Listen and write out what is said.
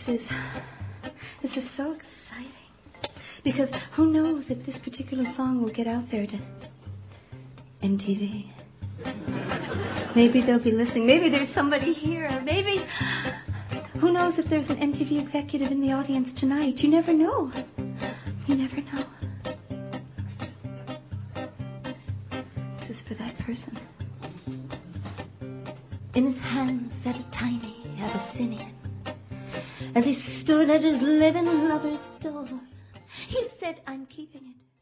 This is so exciting. Because who knows if this particular song will get out there to MTV. Maybe they'll be listening. Maybe there's somebody here. Maybe... Who knows if there's an MTV executive in the audience tonight? You never know. You never know. This is for that person. In his hand sat a tiny Abyssinian. As he stood at his living lover's door, he said, I'm keeping it.